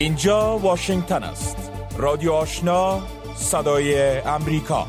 اینجا واشنگتن است. رادیو آشنا، صدای امریکا.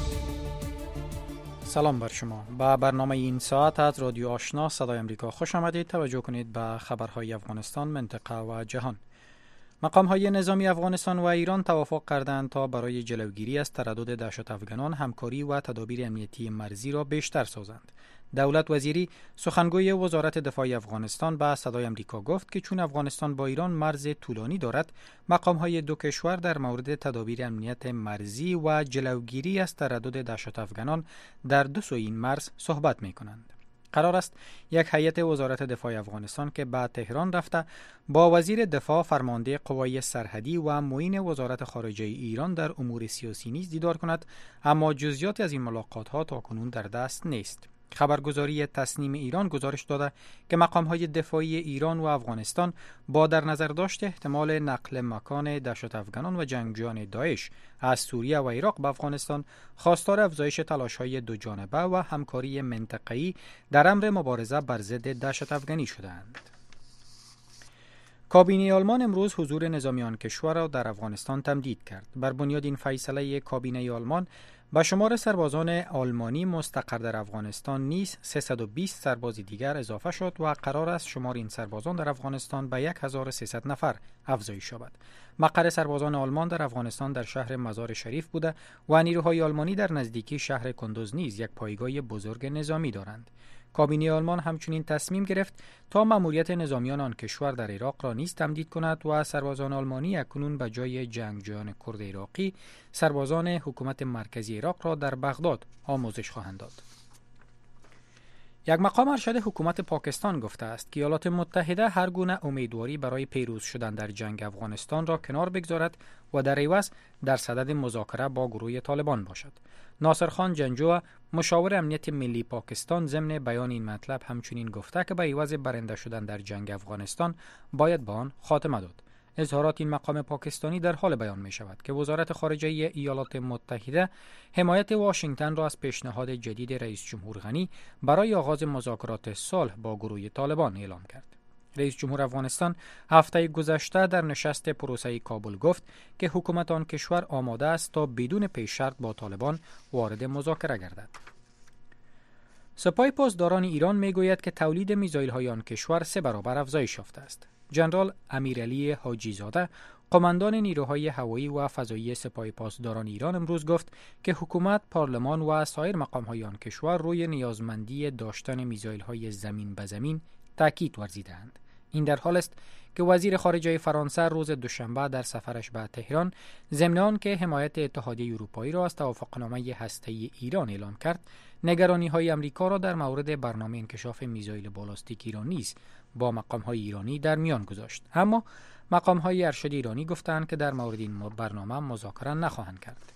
سلام بر شما. با برنامه این ساعت از رادیو آشنا صدای امریکا خوش آمدید. توجه کنید به خبرهای افغانستان، منطقه و جهان. مقام‌های نظامی افغانستان و ایران توافق کردند تا برای جلوگیری از تردد دهشت افغانان همکاری و تدابیر امنیتی مرزی را بیشتر سازند. دولت وزیری سخنگوی وزارت دفاع افغانستان به صدای امریکا گفت که چون افغانستان با ایران مرز طولانی دارد، مقام‌های دو کشور در مورد تدابیر امنیت مرزی و جلوگیری از تردد دهشت افغانان در دو سوی این مرز صحبت می‌کنند. قرار است یک هیئت وزارت دفاع افغانستان که به تهران رفته با وزیر دفاع، فرمانده قوای سرحدی و معین وزارت خارجه ایران در امور سیاسی نیز دیدار کند، اما جزئیاتی از این ملاقات‌ها تاکنون در دست نیست. خبرگزاری تسنیم ایران گزارش داده که مقام‌های دفاعی ایران و افغانستان با در نظر داشت احتمال نقل مکان دهشت افغانان و جنگجویان داعش از سوریه و عراق به افغانستان خواستار افزایش تلاش‌های دو جانبه و همکاری منطقه‌ای در امر مبارزه بر ضد دهشت افغانی شدند. کابینه آلمان امروز حضور نظامیان کشور را در افغانستان تمدید کرد. بر بنیاد این فیصله کابینه آلمان به شمار سربازان آلمانی مستقر در افغانستان نیز 320 سرباز دیگر اضافه شد و قرار است شمار این سربازان در افغانستان به 1300 نفر افزایش یابد. مقر سربازان آلمان در افغانستان در شهر مزار شریف بوده و نیروهای آلمانی در نزدیکی شهر کندوز نیز یک پایگاه بزرگ نظامی دارند. کابینه آلمان همچنین تصمیم گرفت تا مأموریت نظامیان آن کشور در عراق را نیز تمدید کند و سربازان آلمانی اکنون به جای جنگجویان کرد عراقی سربازان حکومت مرکزی عراق را در بغداد آموزش خواهند داد. یک مقام ارشد حکومت پاکستان گفته است که ایالات متحده هر گونه امیدواری برای پیروز شدن در جنگ افغانستان را کنار بگذارد و در عوض در صدد مذاکره با گروه طالبان باشد. ناصر خان جنگجو، مشاور امنیت ملی پاکستان، ضمن بیان این مطلب همچنین گفته که به عوض برنده شدن در جنگ افغانستان باید به آن خاتمه داد. اظهارات این مقام پاکستانی در حال بیان می شود که وزارت خارجه ایالات متحده حمایت واشنگتن را از پیشنهاد جدید رئیس جمهور غنی برای آغاز مذاکرات صلح با گروه طالبان اعلام کرد. رئیس جمهور افغانستان هفته گذشته در نشست پروسه کابل گفت که حکومت آن کشور آماده است تا بدون پیش شرط با طالبان وارد مذاکره گردد. سپاه پاسداران ایران میگوید که تولید میزایل‌های آن کشور 3 برابر افزایش یافته است. جنرال امیرعلی حاجی زاده، قماندان نیروهای هوایی و فضایی سپاه پاسداران ایران امروز گفت که حکومت، پارلمان و سایر مقام‌های آن کشور روی نیازمندی داشتن میزایل‌های زمین به زمین تاکید ورزیدند. این در حال است که وزیر خارجه فرانسه روز دوشنبه در سفرش به تهران ضمن آنکه حمایت اتحادیه اروپایی را از توافقنامه هسته‌ای ایران اعلام کرد، نگرانی‌های آمریکا را در مورد برنامه انکشاف میزایل بالاستیک ایران نیز با مقام‌های ایرانی در میان گذاشت. اما مقام‌های ارشد ایرانی گفتند که در مورد این برنامه مذاکره نخواهند کرد.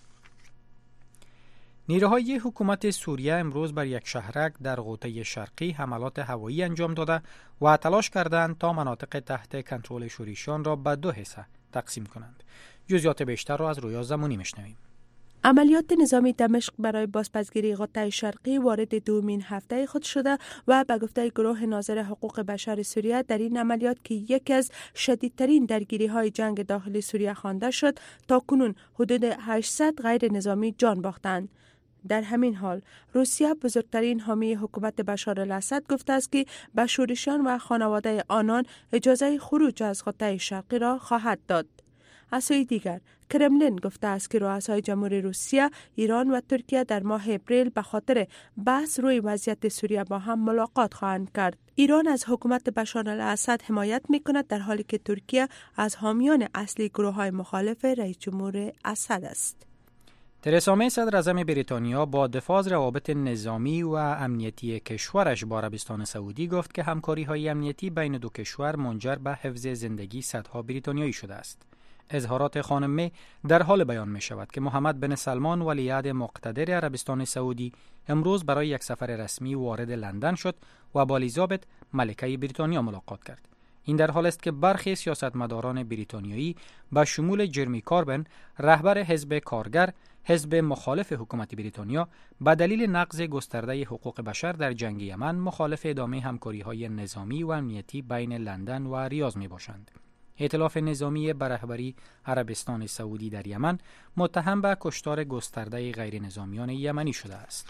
نیروهای حکومت سوریه امروز بر یک شهرک در غوطه شرقی حملات هوایی انجام داده و تلاش کردند تا مناطق تحت کنترل شوریشیان را به 2 حصه تقسیم کنند. جزئیات بیشتر را از رویا زمانی میشنویم. عملیات نظامی دمشق برای بازپسگیری غوطه شرقی وارد دومین هفته خود شده و به گفته گروه ناظر حقوق بشر سوریه در این عملیات که یکی از شدیدترین درگیری‌های جنگ داخلی سوریه خوانده شد، تا کنون حدود 800 غیر نظامی جان باختند. در همین حال روسیه، بزرگترین حامی حکومت بشار الاسد، گفته است که به شورشیان و خانواده آنان اجازه خروج از غوطه شرقی را خواهد داد. از سوی دیگر کرملین گفته است که رؤسای جمهوری روسیه، ایران و ترکیه در ماه اپریل به خاطر بحث روی وضعیت سوریه با هم ملاقات خواهند کرد. ایران از حکومت بشار الاسد حمایت می‌کند، در حالی که ترکیه از حامیان اصلی گروه‌های مخالف رئیس جمهور اسد است. ترسا می صدراعظم بریتانیا با دفاع از روابط نظامی و امنیتی کشورش با عربستان سعودی گفت که همکاری‌های امنیتی بین دو کشور منجر به حفظ زندگی صدها بریتانیایی شده است. اظهارات خانم می در حال بیان می شود که محمد بن سلمان ولیعهد مقتدر عربستان سعودی امروز برای یک سفر رسمی وارد لندن شد و با الیزابت ملکه بریتانیا ملاقات کرد. این در حال است که برخی سیاستمداران بریتانیایی به شمول جرمی کاربن، رهبر حزب کارگر، حزب مخالف حکومت بریتانیا، به دلیل نقض گسترده حقوق بشر در جنگ یمن مخالف ادامه همکاری‌های نظامی و امنیتی بین لندن و ریاض می‌باشند. ائتلاف نظامی به رهبری عربستان سعودی در یمن متهم به کشتار گسترده غیر نظامیان یمنی شده است.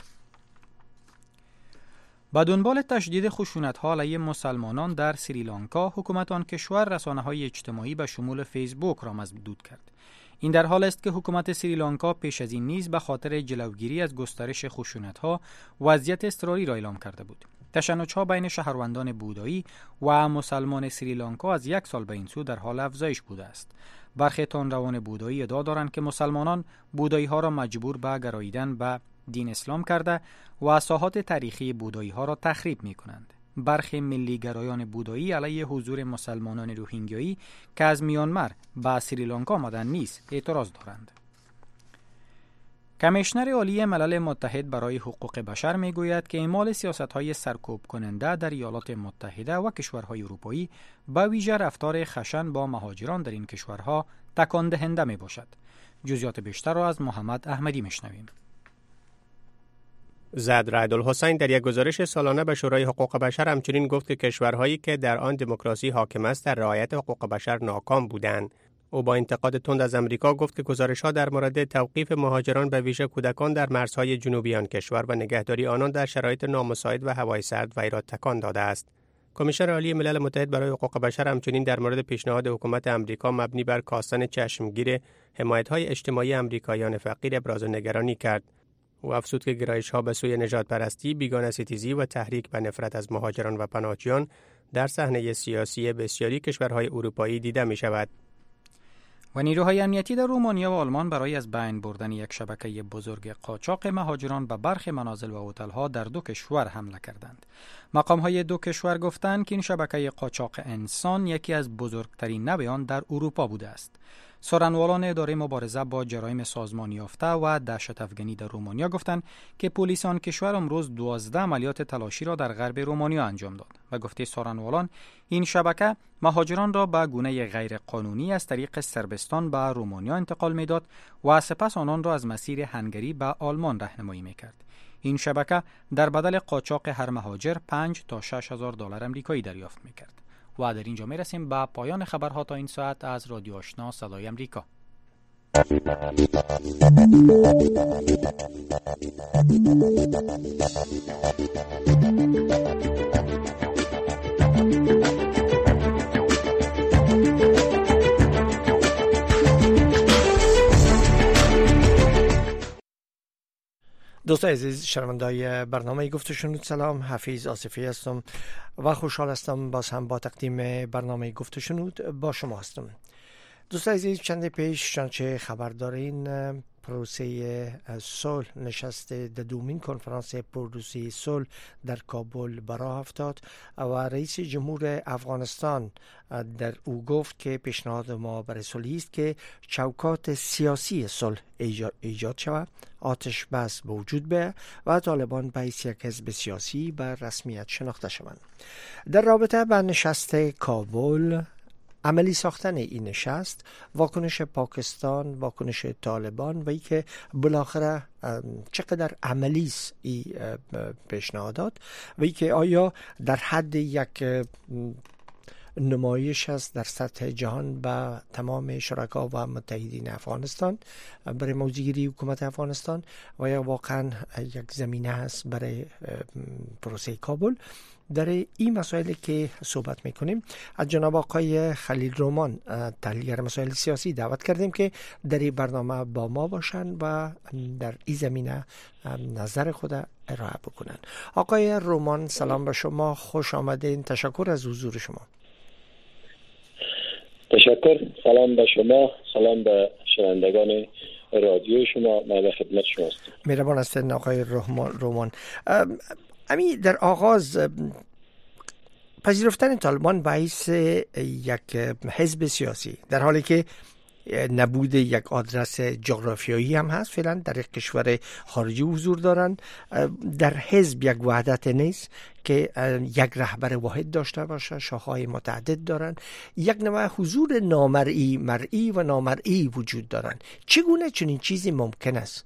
با دنبال تشدید خشونت‌ها علیه مسلمانان در سریلانکا، حکومت آن کشور رسانه‌های اجتماعی به شمول فیسبوک را مسدود کرد. این در حال است که حکومت سریلانکا پیش از این نیز به خاطر جلوگیری از گسترش خشونت‌ها وضعیت اضطراری را اعلام کرده بود. تشنج‌ها بین شهروندان بودایی و مسلمان سریلانکا از یک سال به این سو در حال افزایش بوده است. برخی تندروان بودایی ادعا دارند که مسلمانان بودایی‌ها را مجبور به گراییدن به دین اسلام کرده و ساحات تاریخی بودایی‌ها را تخریب می‌کنند. برخی ملی‌گرایان بودایی علیه حضور مسلمانان روهینگیایی که از میانمار به سریلانکا آمدند نیز اعتراض دارند. کمیشنر عالی ملل متحد برای حقوق بشر میگوید که اعمال سیاست‌های سرکوب کننده در ایالات متحده و کشورهای اروپایی به ویژه رفتار خشن با مهاجران در این کشورها تکان دهنده میباشد. جزئیات بیشتر را از محمد احمدی میشنویم. زید رعد الحسین در یک گزارش سالانه به شورای حقوق بشر همچنین گفت که کشورهایی که در آن دموکراسی حاکم است در رعایت حقوق بشر ناکام بودند. او با انتقاد تند از امریکا گفت که گزارش‌ها در مورد توقیف مهاجران به ویژه کودکان در مرزهای جنوبی آن کشور و نگهداری آنان در شرایط نامساعد و هوای سرد وی را تکان داده است. کمیشنر عالی ملل متحد برای حقوق بشر همچنین در مورد پیشنهاد حکومت امریکا مبنی بر کاستن چشمگیر حمایت‌های اجتماعی امریکاییان فقیر ابراز نگرانی کرد. او افزود که گرایش‌ها به سوی نژادپرستی، بیگانه‌ستیزی و تحریک به نفرت از مهاجران و پناهجویان در صحنه سیاسی بسیاری کشورهای اروپایی دیده می‌شود. و نیروهای امنیتی در رومانیا و آلمان برای از بین بردن یک شبکه بزرگ قاچاق مهاجران به برخی منازل و هتل‌ها در دو کشور حمله کردند. مقام‌های دو کشور گفتند که این شبکه قاچاق انسان یکی از بزرگترین نوع آن در اروپا بوده است. سخنرانان اداره مبارزه با جرایم سازمان یافته و دهشت افغانی در رومانیا گفتند که پلیس آن کشور امروز 12 عملیات تلاشی را در غرب رومانیا انجام داد و گفته سخنرانان این شبکه مهاجران را به گونه غیر قانونی از طریق صربستان به رومانیا انتقال میداد و سپس آنان را از مسیر هنگری به آلمان راهنمایی میکرد. این شبکه در بدل قاچاق هر مهاجر 5 تا 6,000 دلار آمریکایی دریافت میکرد. و در اینجا میرسیم به پایان خبرها تا این ساعت از رادیو آشنا صدای امریکا. دوستان عزیز شنوندای برنامه گفت و شنود، سلام، حفیظ آصفی هستم و خوشحال هستم باز هم با تقدیم برنامه گفت و شنود با شما هستم. دوستان عزیز چند پیش چنانچه خبر دارین پروسه صلح نشست دومین کنفرانس پرروسی صلح در کابل به راه افتاد و رئیس جمهور افغانستان در او گفت که پیشنهاد ما برای صلح است که چوکات سیاسی صلح ایجاد شود، آتش بس به وجود بیاید و طالبان به حیث یک حزب سیاسی به رسمیت شناخته شوند. در رابطه با نشست کابل، عملی ساختن این نشست، واکنش پاکستان، واکنش طالبان و ای که بالاخره چقدر عملی است این پیشنهادات و ای که آیا در حد یک نمایش است در سطح جهان به تمام شرکا و متحدین افغانستان برای موضوعگیری حکومت افغانستان و یا واقعا یک زمینه است برای پروسه کابل. در این مسائلی که صحبت میکنیم از جناب آقای خلیل رومان، تحلیلگر مسائل سیاسی، دعوت کردیم که در این برنامه با ما باشن و در این زمینه نظر خود ارائه بکنن. آقای رومان سلام به شما، خوش آمدین، تشکر از حضور شما. تشکر، سلام به شما، سلام به شنوندگان رادیو شما، من به خدمت شما هستم. مهربان هستین آقای رومان. امی در آغاز پذیرفتن طالبان باعث یک حزب سیاسی در حالی که نبود یک آدرس جغرافیایی هم هست، فعلا در یک کشور خارجی حضور دارند، در حزب یک وحدت نیست که یک رهبر واحد داشته باشه، شاخه‌های متعدد دارند، یک نوع حضور نامرئی، مرئی و نامرئی وجود دارند. چگونه چنین چیزی ممکن است؟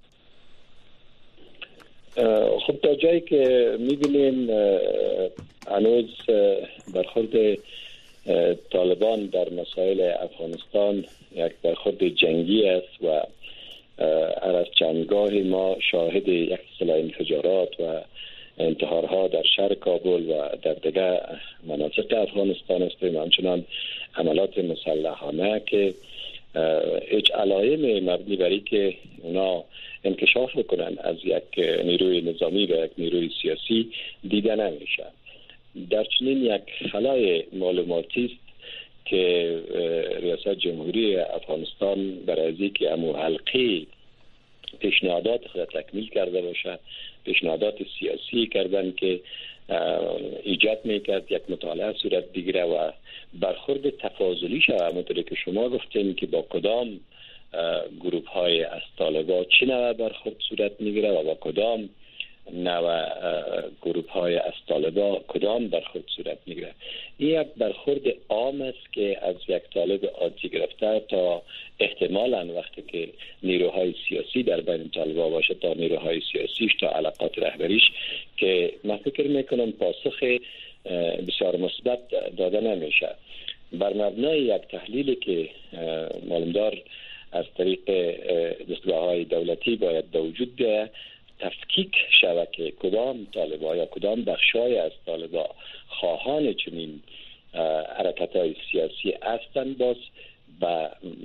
خب تا جایی که می‌بینیم هنوز برخورد طالبان در مسائل افغانستان یک برخورد جنگی است و از چندگاهی ما شاهد یک سلسله انفجارات و انتحارها در شهر کابل و در دیگر مناطق افغانستان هستیم، همچنان حملات مسلحانه که هیچ علائم مبنی بر که اونا انکشاف بکنن از یک نیروی نظامی و یک نیروی سیاسی دیده نمیشه. در چنین یک خلای معلوماتی است که ریاست جمهوری افغانستان برای از اینکه امو حلقه پیشنهادات خود تکمیل کرده باشه، پیشنهادات سیاسی کردن که ایجاد میکرد یک مطالعه صورت بگیره و برخورد تفاضلی شود، همونطوری که شما گفتین که با کدام گروه های از طالبان چه نوع برخورد صورت میگیره و با کدام نوع گروه های از طالبان کدام برخورد صورت میگیره. این یک برخورد عام است که از یک طالب عادی گرفته تا احتمالاً وقتی که نیروهای سیاسی در بین طالبان باشه تا نیروهای سیاسیش تا علاقات رهبریش، که من فکر میکنم پاسخ بسیار مثبت داده نمیشه. بر مبنای یک تحلیلی که معلومدار از طریق دستگاه‌های دولتی باید به وجود بیاید، تفکیک شود که کدام طالبان یا کدام بخشای از طالبان خواهان چنین حرکت‌های سیاسی هستند، باز با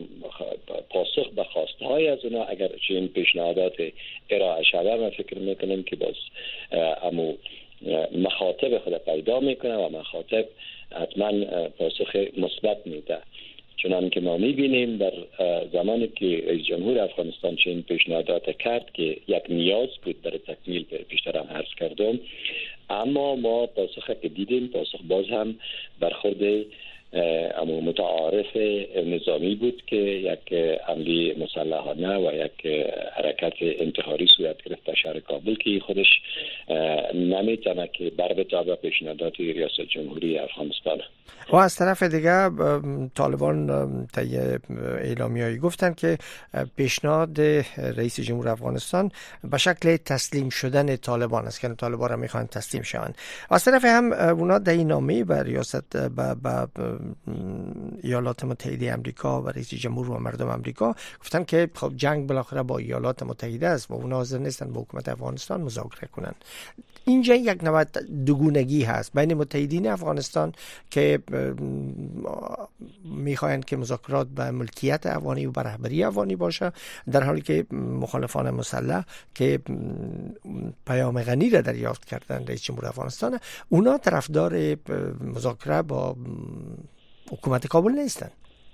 پاسخ به خواستهای از اونا اگر چنین پیشنهادات ارائه شود، من فکر میکنم که باز امو مخاطب خود پیدا میکنه و مخاطب حتما پاسخ مثبت میده. چنان که ما میبینیم در زمانی که رئیس جمهور افغانستان چنین پیشنهادات کرد که یک نیاز بود برای تکمیل پیشتر هم عرض کردم، اما ما پاسخ که دیدیم پاسخ باز هم برخورد متعارف نظامی بود که یک حمله مسلحانه و یک حرکت انتحاری صورت گرفت در شهر کابل که خودش نمیتونه که بر بتابه پیشنهادات ریاست جمهوری افغانستان. و از طرف دیگه طالبان طی اعلامیه‌ای گفتن که پیشنهاد رئیس جمهور افغانستان به شکل تسلیم شدن طالبان است که طالبان را میخوان تسلیم شوند. از طرف هم اونا در این نامه به ریاست به ایالات متحده آمریکا و رئیس جمهور و مردم آمریکا گفتن که خب جنگ بالاخره با ایالات متحده است و اونا حاضر نیستن با حکومت افغانستان مذاکره کنن. اینجا یک نوع دوگونگی هست بین متحدین افغانستان که میخواهند که مذاکرات به ملکیت افغانی و به رهبری افغانی باشه، در حالی که مخالفان مسلح که پیام غنی را دریافت کردن رئیس جمهور افغانستان، اونا طرفدار مذاکره با حکومت کابل نیستن.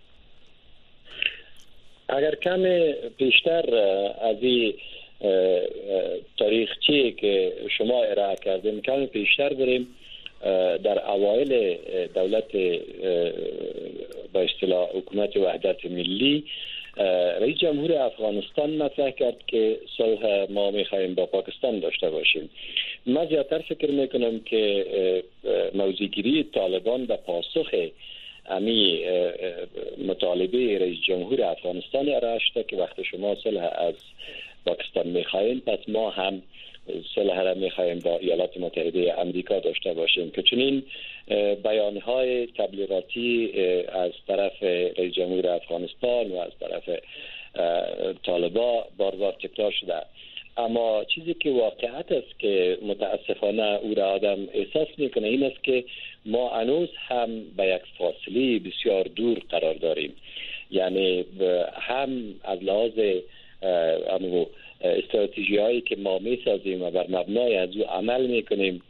اگر کم بیشتر از این تاریخچه‌ای که شما ارائه کردیم کم بیشتر بریم، در اوایل دولت با اصطلاح حکومت وحدت ملی رئیس جمهور افغانستان مطرح کرد که صلح ما می‌خواهیم با پاکستان داشته باشیم. من زیادتر فکر میکنم که موضع‌گیری طالبان به پاسخ امی مطالبه رئیس جمهور افغانستان ارائه شده که وقتی شما صلح از پاکستان می‌خواهیم پس ما هم صلح را می‌خواهیم با ایالات متحده آمریکا داشته باشیم، که چنین بیان‌های تبلیغاتی از طرف رئیس جمهور افغانستان و از طرف طالبان بار تکرار شده. اما چیزی که واقعیت است که متاسفانه او را آدم احساس میکنه این است که ما هنوز هم به یک فاصله بسیار دور قرار داریم. یعنی هم از لحاظ استراتژی هایی که ما میسازیم و بر مبنای از او عمل میکنیم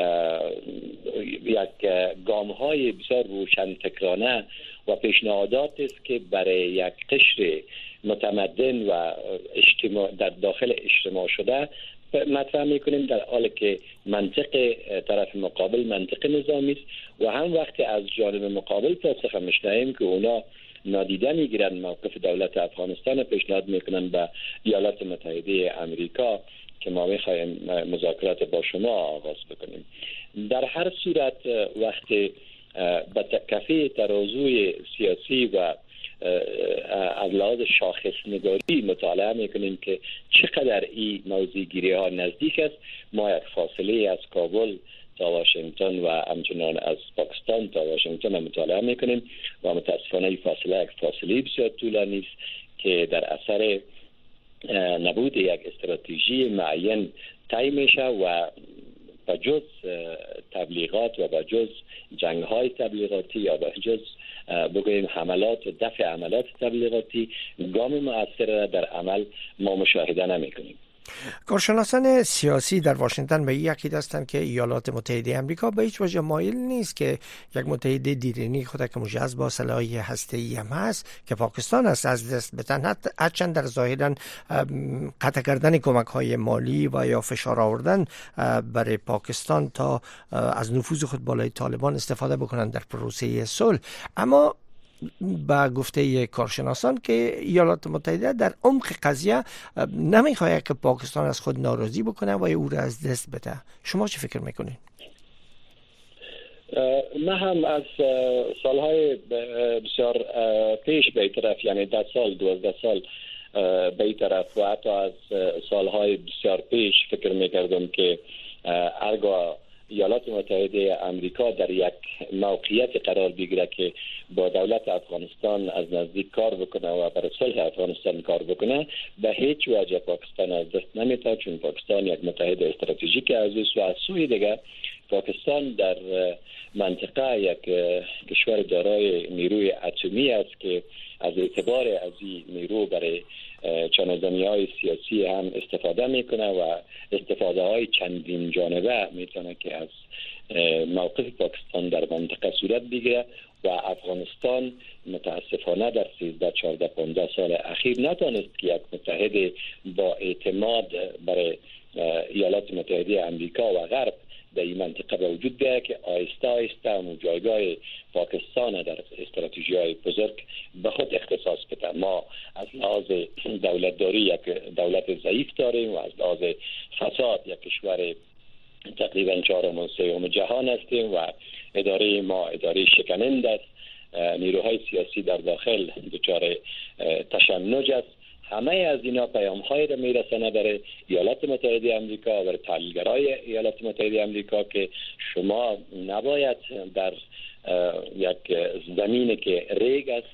یک گام های بسیار روشن فکرانه و پیشنهادات است که برای یک قشر متمدن و اجتماع در داخل اجتماع شده مطرح میکنیم، در حالی که منطق طرف مقابل منطق نظامی است و هم وقتی از جانب مقابل پاسخ میشنویم که اونا نادیده میگیرن موقف دولت افغانستان، پیشنهاد میکنن به ایالات متحده آمریکا که ما میخوایم مذاکرات با شما آغاز بکنیم. در هر صورت وقتی به کفه ترازوی سیاسی و از لحاظ شاخص نگاری مطالعه میکنیم که چقدر این موضوع گیری ها نزدیک است، ما یک فاصله از کابل تا واشنگتن و همچنان از پاکستان تا واشنگتن مطالعه میکنیم و متاسفانه فاصله بسیار طولانی است که در اثر نبود یک استراتژی معین طی میشه و بجز تبلیغات و بجز جنگ‌های تبلیغاتی یا بجز بگوییم حملات و دفع حملات تبلیغاتی گام مؤثر را در عمل ما مشاهده نمی‌کنیم. کارشناسان سیاسی در واشنگتن به این عقیده هستند که ایالات متحده آمریکا به هیچ وجه مایل نیست که یک متحد دیرینه خود که مجهز با سلاح هسته‌ای هم هست که پاکستان است از دست بدن، هرچند در ظاهرا قطع کردن کمک‌های مالی و یا فشار آوردن برای پاکستان تا از نفوذ خود بالای طالبان استفاده بکنند در پروسه صلح. اما با گفته کارشناسان که ایالات متحده در عمق قضیه نمیخواهد که پاکستان از خود ناراضی بکنه و او را از دست بده. شما چه فکر میکنید؟ من هم از سالهای بسیار پیش به طرف، یعنی 10 سال 12 سال به طرف و حتی از سالهای بسیار پیش فکر میکردم که هرگاه ایالات متحده آمریکا در یک موقعیت قرار بگیره که با دولت افغانستان از نزدیک کار بکنه و برای صلح افغانستان کار بکنه، به هیچ وجه پاکستان از دست نمیده، چون پاکستان یک متحد استراتژیک است و از سوی دیگه پاکستان در منطقه یک کشور دارای نیروی اتمی است که از اعتبار از این نیرو برای چانه‌زنی‌های سیاسی هم استفاده میکنه و استفاده های چندین جانبه میتونه که از موقف پاکستان در منطقه صورت بگیره و افغانستان متاسفانه در 13 14 15 سال اخیر نتونست که یک متحد با اعتماد برای ایالات متحده آمریکا و غرب در این منطقه به وجود بیاید که آهسته آهسته اون جایگاه پاکستان در استراتژی‌های بزرگ به خود اختصاص بده. ما از لحاظ دولتداری یک دولت ضعیف داریم و از لحاظ فساد یک کشور تقریبا 4 و 3 جهان هستیم و اداره ما اداره شکننده است. نیروهای سیاسی در داخل دچار تشنج است. همه از اینا پیام‌هایی را میرسانه برای ایالات متحده آمریکا و برای تحلیلگرای ایالات متحده آمریکا که شما نباید در یک زمینی که ریگ است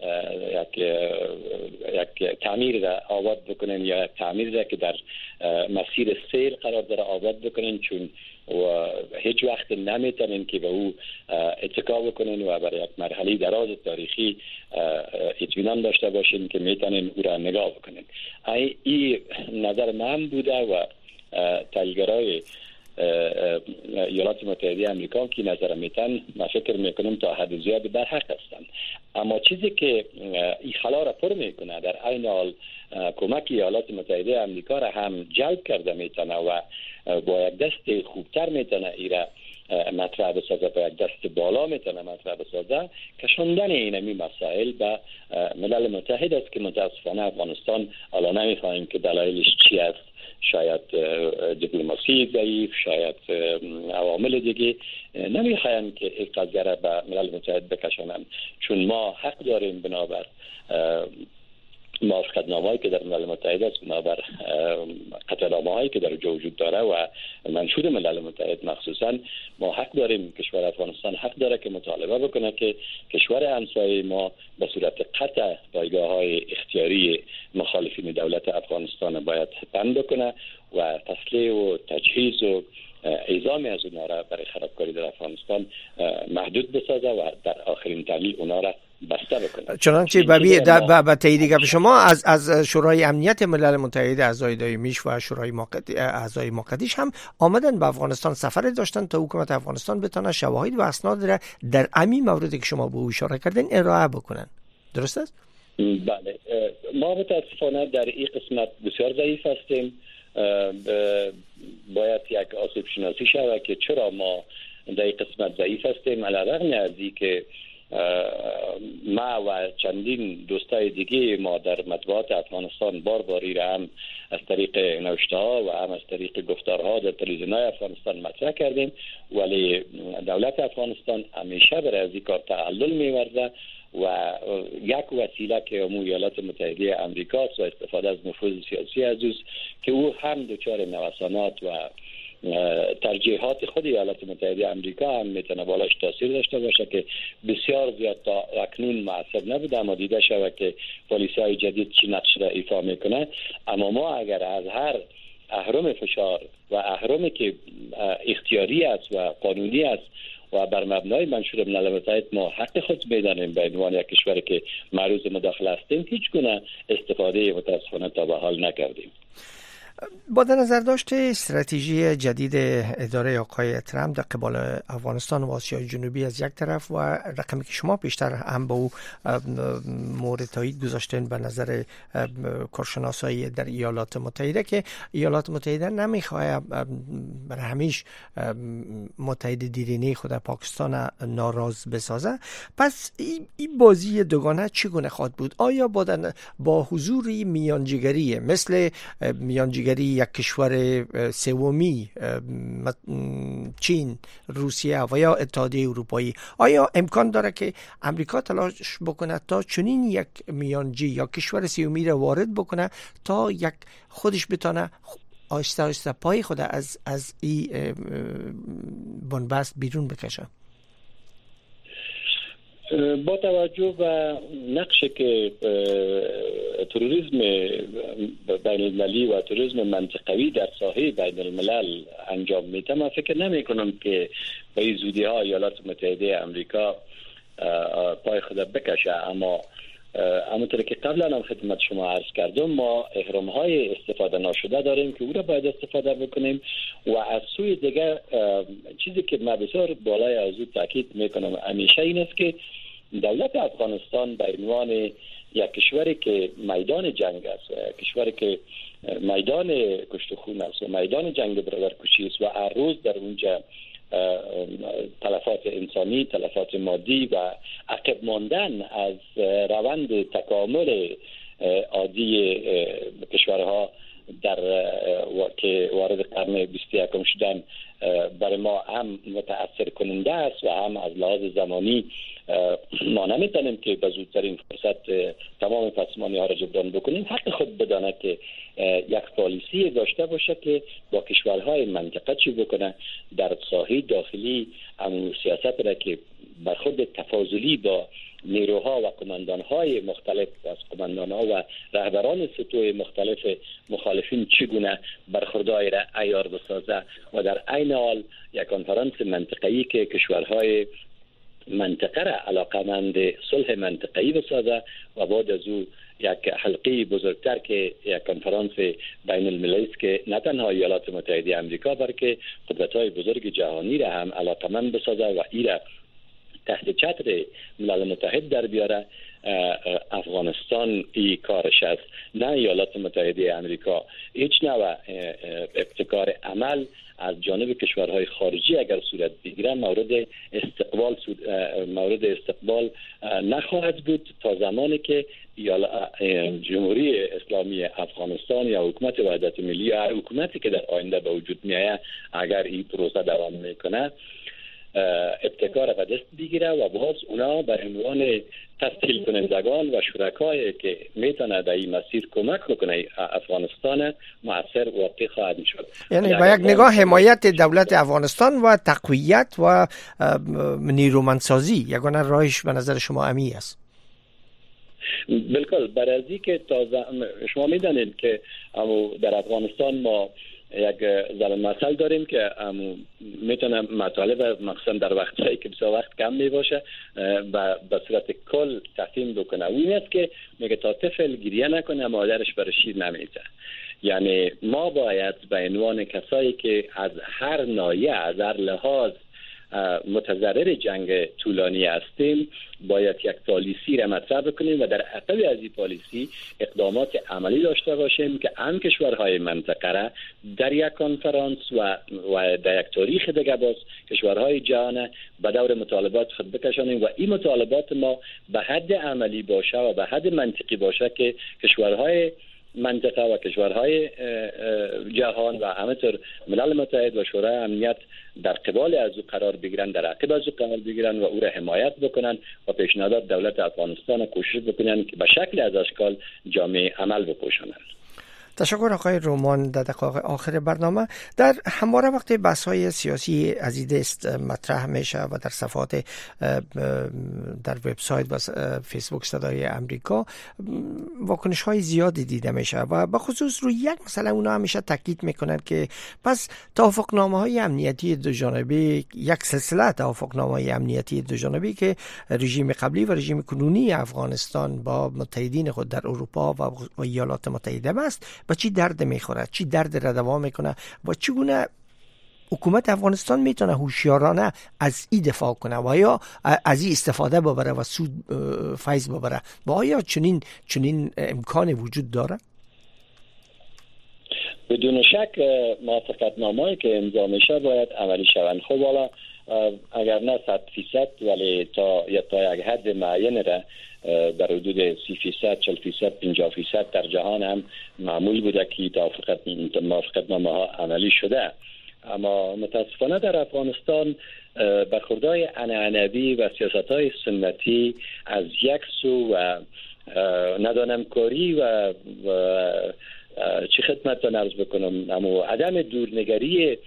یک تعمیر را آباد بکنن یا یک تعمیر را که در مسیر سیر قرار داره آباد بکنن، چون و هیچ وقت نمیتونن که به او اتکا بکنن و برای یک مرحله دراز تاریخی اطمینان داشته باشین که میتونن او را نگاه بکنن. این نظر من بوده و تحلیلگرای ایالات متحده آمریکا که نظر میتن من فکر میکنم تا حد زیاد بر حق هستند. اما چیزی که این خلا را پر میکنه در عین حال کمک ایالات متحده آمریکا را هم جلب کرده میتونه و با یک دست خوبتر میتونه ایرا مطرح بسازه، با یک دست بالا میتونه مطرح بسازه. کشاندن اینمی مسائل به ملل متحد است که متاسفانه افغانستان الان نمیخواهیم که دلایلش چی است. شاید دیپلماسی ضعیف، شاید عوامل دیگه نمیخوایم که این قضیه را به ملل متحد بکشانند، چون ما حق داریم بنابر موافقتنامه‌ای که در ملل متحد است، بنابر قطعنامه‌هایی که در جو وجود داره و منشور ملل متحد مخصوصا ما حق داریم، کشور افغانستان حق داره که مطالبه بکنه که کشور همسایه ما به صورت قطع پایگاه‌های اختیاری مخالفین دولت افغانستان باید بند کنه و تسلیح و تجهیز و اعزام از اونها را برای خرابکاری در افغانستان محدود بسازه و در آخرین تحلیل اونها را بسته بکنه. چنانچه به تایید گپ شما از شورای امنیت ملل متحد اعضای دائمیش و شورای اعضای موقتیش هم آمدن به افغانستان، سفر داشتن تا حکومت افغانستان بتونه شواهد و اسناد را در همین موردی که شما به اشاره کردین ارائه بکنن. درست است؟ بله، ما متاسفانه در این قسمت بسیار ضعیف هستیم. باید یک آسیب شناسی شود که چرا ما در این قسمت ضعیف هستیم، علیرغم از اینکه ما و چندین دوستای دیگه ما در مطبوعات افغانستان باری را هم از طریق نوشته‌ها و هم از طریق گفتارها در تلویزیون‌های افغانستان مطرح کردیم، ولی دولت افغانستان همیشه برای از این کار تعلل می‌ورزه و یک وسیله که ایالات متحده آمریکا و استفاده از نفوذ سیاسی از اوست که او هم دچار نوسانات و ترجیحات خود ایالات متحده آمریکا هم میتونه بالاش تاثیر داشته باشه که بسیار زیاد تا اکنون موثر نبوده، اما دیده شود که پالیسی های جدید چی نقش را ایفا میکنه. اما ما اگر از هر اهرم فشار و اهرمی که اختیاری است و قانونی است و بر مبنای منشور ملل متحد ما حق خود میدانیم به عنوان یک کشوری که معرض مداخله هستیم، هیچ گونه استفاده متاسفانه تا به حال نکردیم. با در نظر داشته استراتژی جدید اداره آقای ترامپ در قبال افغانستان و آسیای جنوبی از یک طرف و رقمی که شما پیشتر هم به او مورد تایید گذاشتین به نظر کارشناسای در ایالات متحده که ایالات متحده نمیخواه بر همیش متحد دیرینه خود پاکستان ناراض بسازه، پس این بازی دوگانه چگونه خواهد بود؟ آیا با حضور میانجیگری مثل میانجیگری یک کشور سومی چین، روسیه و یا اتحادیه اروپایی، آیا امکان داره که امریکا تلاش بکنه تا چنین یک میانجی یا کشور سومی را وارد بکنه تا یک خودش بتونه آهسته آهسته پای خود از این بنبست بیرون بکشه؟ با توجه به نقشی که تروریسم بین المللی و تروریسم منطقوی در ساحه بین الملل انجام میده، من فکر نمی کنم که به این زودی ها ایالات متحده آمریکا پای خود بکشه. اما همونطور که قبلا هم خدمت شما عرض کردم، ما اهرم های استفاده ناشده داریم که او را باید استفاده بکنیم و از سوی دیگر چیزی که من بسیار بالای از او تاکید میکنم همیشه این است که دولت افغانستان به عنوان یک کشوری که میدان جنگ است و کشوری که میدان کشت و خون است و میدان جنگ برادرکشی است و هر روز در اونجا تلفات انسانی، تلفات مادی و عقب ماندن از روند تکامل عادی کشورها در که وارد قرن 21 شدن برای ما هم متأثر کننده است و هم از لحاظ زمانی ما نمیتونیم که به زودترین فرصت تمام پسمانی ها را جبران بکنیم. حق خود بدانه که یک پالیسی داشته باشه که با کشورهای منطقه چی بکنه در ساحه داخلی همون سیاست را که بر خود تفاضلی با نیروها و کماندانهای مختلف از کماندانها و رهبران سطوح مختلف مخالفین چگونه برخورداری را عیار بسازه و در عین حال یک کنفرانس منطقه‌ای که کشورهای منطقه را علاقمند صلح منطقه‌ای بسازه و بعد از او یک حلقه بزرگتر که یک کنفرانس بین المللی است که نه تنها ایالات متحده آمریکا بلکه قدرت‌های بزرگ جهانی را هم علاقمند بسازه و ایرا تحت چتر ملل متحد در بیاره. افغانستان ای کارش است، نه ایالات متحده آمریکا. هیچ نوع ابتکار عمل از جانب کشورهای خارجی اگر صورت بگیره مورد استقبال نخواهد بود تا زمانی که جمهوری اسلامی افغانستان یا حکومت وحدت ملی یا هر حکومتی که در آینده به وجود میآید اگر این پروسه دوام میکنه ابتکار به دست بگیره و باز اونا به عنوان تسهیل کنندگان و شرکایی که میتونه در این مسیر کمک بکنه افغانستان مؤثر واقع خواهد شد. یعنی با یک نگاه حمایت دولت افغانستان و تقویت و نیرومندسازی یگانه راهش به نظر شما امی است؟ بالکل. برای از که شما میدانید که در افغانستان ما یک ضرب مثل داریم که میتونه مطالب مخصوصا در وقتی که بسیار وقت کم میباشه به صورت کل تقسیم بکنه. این است که میگه تا طفل گریه نکنه مادرش برای شیر نمیده. یعنی ما باید به عنوان کسایی که از هر ناحیه از هر لحاظ متضرر جنگ طولانی هستیم باید یک پالیسی را مطرح بکنیم و در عقب از این پالیسی اقدامات عملی داشته باشیم که هم کشورهای منطقه را در یک کنفرانس و در یک تاریخ دیگه باز کشورهای جهان به دور مطالبات خود بکشانیم و این مطالبات ما به حد عملی باشه و به حد منطقی باشه که کشورهای منطقه و کشورهای جهان و همینطور ملل متحد و شورای امنیت در قبال از او قرار بگیرن، در عقب از او قرار بگیرن و او را حمایت بکنن و پیشنهادات دولت افغانستان کوشش بکنن که به شکل از اشکال جامعه عمل بپوشانند. تشکر آقای رومان. در دقایق آخر برنامه در همواره وقت بحث‌های سیاسی از این دست مطرح میشه و در صفحات در وبسایت و فیسبوک صدای امریکا واکنش‌های زیادی دیده میشه و به خصوص روی یک مسئله اونا همیشه تاکید میکنن که پس توافقنامه‌های امنیتی دوجانبه، یک سلسله توافقنامه‌های امنیتی دوجانبه که رژیم قبلی و رژیم کنونی افغانستان با متحدین خود در اروپا و ایالات متحده است، به چی درد میخوره، چی درد را دوام میکنه و چگونه حکومت افغانستان میتونه هوشیارانه از این دفاع کنه و یا از این استفاده ببره و سود فیض ببره و آیا چنین امکان وجود داره؟ بدون شک موافقتنامه‌ای که امضا میشه باید عملی شوند. خب حالا اگر نه 100% ولی تا یک حد معین را در حدود 30%، 40%، 50% در جهان هم معمول بوده که موافقتنامه ها عملی شده. اما متاسفانه در افغانستان برخوردهای عنعنوی و سیاست‌های سنتی از یک سو و ندانمکاری و چی خدمت را عرض بکنم، اما عدم دورنگری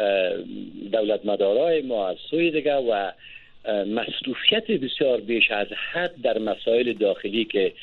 دولت مدارای ما از سوی دیگه و مصروفیت بسیار بیش از حد در مسائل داخلی که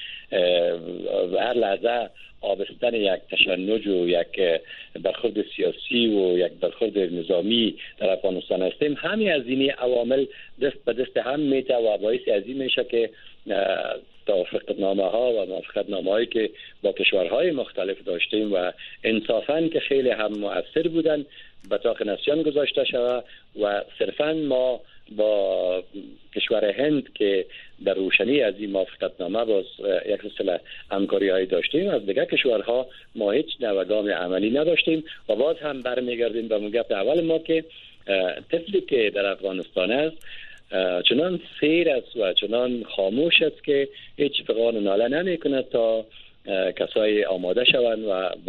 هر لحظه آبستن یک تشنج و یک برخورد سیاسی و یک برخورد نظامی در افغانستان هستیم، همین از این عوامل دست به دست هم میته و باعث از این میشه که توافقنامه ها و موافقتنامه هایی که با کشورهای مختلف داشتیم و انصافاً که خیلی هم مؤثر بودن به طاق نسیان گذاشته شود و صرفاً ما با کشور هند که در روشنی از این موافقتنامه باز یک سلسله همکاری هایی داشتیم، از دیگر کشورها ما هیچ نوگام عملی نداشتیم و باز هم برمیگردیم به موقع اول ما که طفلی که در افغانستان است چنان سیر است و چنان خاموش است که هیچ فقان ناله نمی کند تا کسای آماده شوند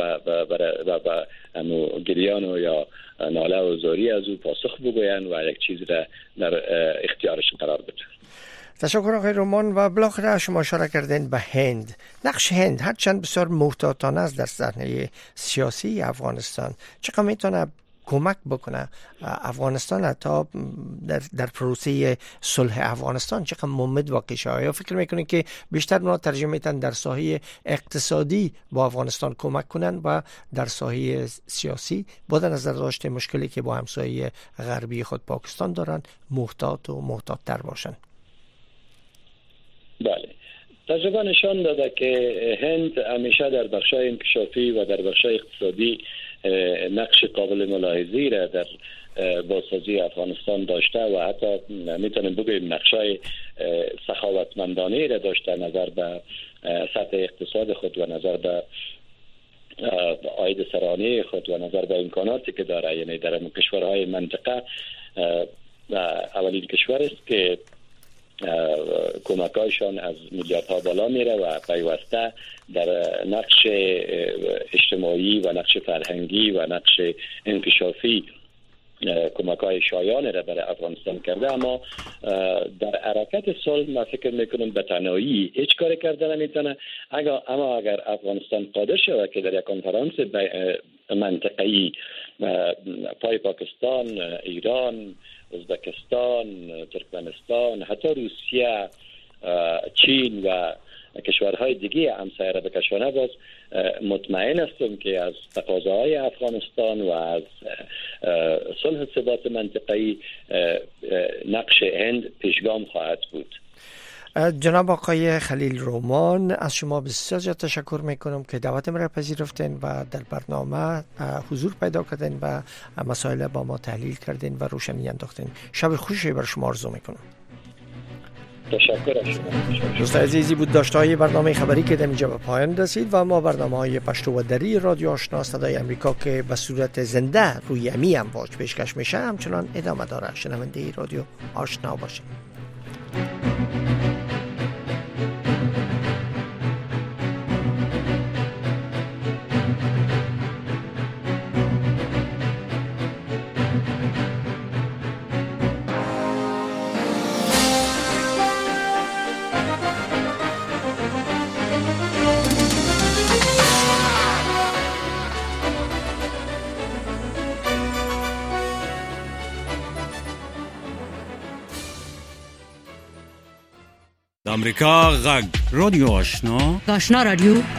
و گریان و یا ناله و زاری از او پاسخ بگویند و یک چیز را در اختیارش قرار بدن. تشکر آقای رومان. و بالاخره شما اشاره کردین به هند. نقش هند هرچند بسیار محتاطانه است در صحنه سیاسی افغانستان، چقدر میتونه کمک بکنه افغانستان تا در پروسه صلح افغانستان چقدر ممد واقع شه؟ یا فکر میکنین که بیشتر اونا ترجمه میتن در ساحه اقتصادی با افغانستان کمک کنن و در ساحه سیاسی با در نظر داشته مشکلی که با همسایه غربی خود پاکستان دارن محتاط تر باشن؟ بله، تجربه نشان داده که هند همیشه در بخشای انکشافی و در بخشای اقتصادی نقش قابل ملاحظه‌ای را در بازسازی افغانستان داشته و حتی میتونیم بگوییم نقشای سخاوتمندانه را داشته نظر به سطح اقتصاد خود و نظر به عاید سرانه خود و نظر به امکاناتی که داره. یعنی در کشورهای منطقه اولین کشور است که کمکایشان از میلیاردها بالا میره و پیوسته در نقش اجتماعی و نقش فرهنگی و نقش انکشافی کمکای شایانه را برای افغانستان کرده. اما در حرکت صلح من فکر میکنم به تنهایی هیچ کاری کرده نمیتونه. اما اگر افغانستان قادر شود که در یک کنفرانس منطقه‌ای پای پاکستان، ایران، ازبکستان، ترکمنستان، حتی روسیه، چین و کشورهای دیگه همسایه را بکشانه، باز مطمئن هستم که از تقاضاهای افغانستان و از صلح ثبات منطقه‌ای نقش هند پیشگام خواهد بود. جناب آقای خلیل رومان، از شما بسیار تشکر میکنم که دعوت مرا پذیرفتین و در برنامه حضور پیدا کردین و مسائل با ما تحلیل کردین و روشنی انداختین. شب خوشی بر شما آرزو میکنم. تشکر از شما. دوستان عزیزی بود داشته‌های برنامه خبری که در اینجا به پایان رسید و ما برنامه‌های پشتو و دری رادیو آشنا صدای امریکا که به صورت زنده روی امی امواج پیشکش میشه همچنان ادامه داره. شنونده رادیو آشنا باشید. امریکا غږ رادیو آشنا آشنا رادیو